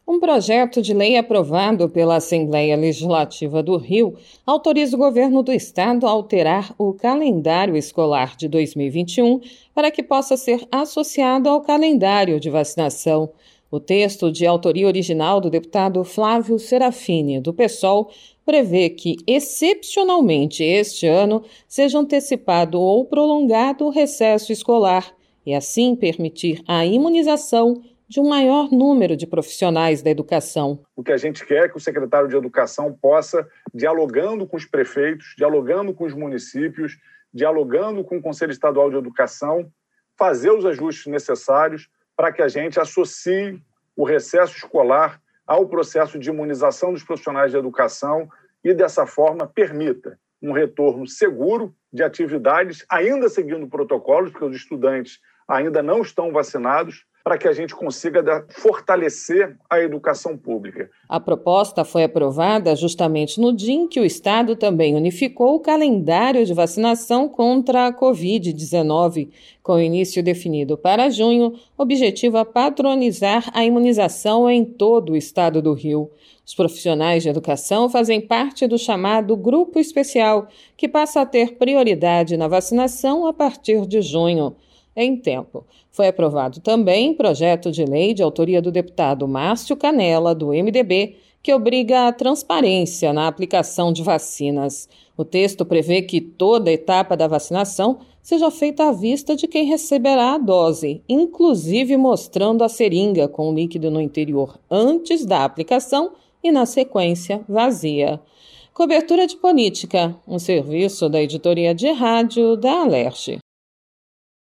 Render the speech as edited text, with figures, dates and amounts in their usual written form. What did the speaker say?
Um projeto de lei aprovado pela Assembleia Legislativa do Rio autoriza o governo do estado a alterar o calendário escolar de 2021 para que possa ser associado ao calendário de vacinação. O texto, de autoria original do deputado Flávio Serafini, do PSOL, prevê que, excepcionalmente este ano, seja antecipado ou prolongado o recesso escolar e, assim, permitir a imunização de um maior número de profissionais da educação. O que a gente quer é que o secretário de Educação possa, dialogando com os prefeitos, dialogando com os municípios, dialogando com o Conselho Estadual de Educação, fazer os ajustes necessários para que a gente associe o recesso escolar ao processo de imunização dos profissionais de educação e, dessa forma, permita um retorno seguro de atividades, ainda seguindo protocolos, porque os estudantes ainda não estão vacinados, para que a gente consiga fortalecer a educação pública. A proposta foi aprovada justamente no dia em que o Estado também unificou o calendário de vacinação contra a Covid-19. Com o início definido para junho, o objetivo é padronizar a imunização em todo o estado do Rio. Os profissionais de educação fazem parte do chamado Grupo Especial, que passa a ter prioridade na vacinação a partir de junho. Em tempo. Foi aprovado também projeto de lei de autoria do deputado Márcio Canella, do MDB, que obriga a transparência na aplicação de vacinas. O texto prevê que toda etapa da vacinação seja feita à vista de quem receberá a dose, inclusive mostrando a seringa com líquido no interior antes da aplicação e, na sequência, vazia. Cobertura de Política, um serviço da editoria de rádio da Alerj.